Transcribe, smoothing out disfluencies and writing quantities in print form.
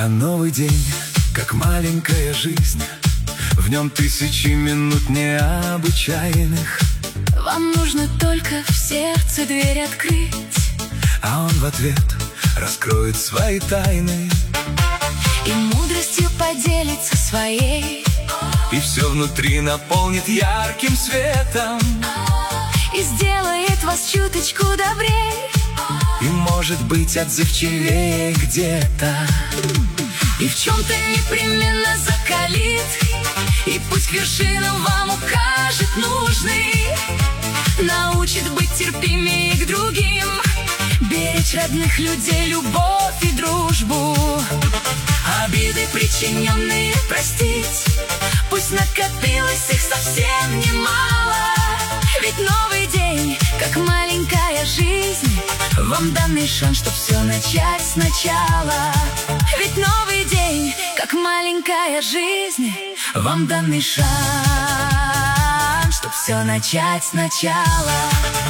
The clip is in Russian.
А новый день, как маленькая жизнь, в нем тысячи минут необычайных. Вам нужно только в сердце дверь открыть, а он в ответ раскроет свои тайны и мудростью поделится своей, и все внутри наполнит ярким светом, и сделает вас чуточку добрей, и, может быть, отзывчивее где-то, и в чем-то непременно закалит, и путь к вершинам вам укажет нужный, научит быть терпимее к другим, беречь родных людей, любовь и дружбу, обиды причиненные простить, пусть накопилось их совсем немало. Ведь новый день, как маленькая жизнь, вам данный шанс, чтоб все начать сначала. Ведь новый день, как маленькая жизнь, вам данный шанс, чтоб все начать сначала.